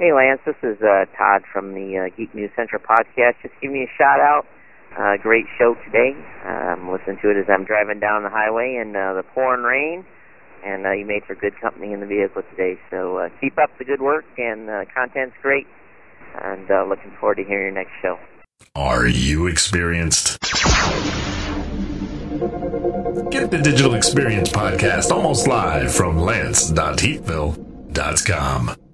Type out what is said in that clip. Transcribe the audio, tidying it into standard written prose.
Hey, Lance, this is Todd from the Geek News Central podcast. Just give me a shout-out. Great show today. I'm listening to it as I'm driving down the highway in the pouring rain, and you made for good company in the vehicle today. So keep up the good work, and content's great, and looking forward to hearing your next show. Are you experienced? Get the Digital Experience podcast almost live from lance.heathville.com.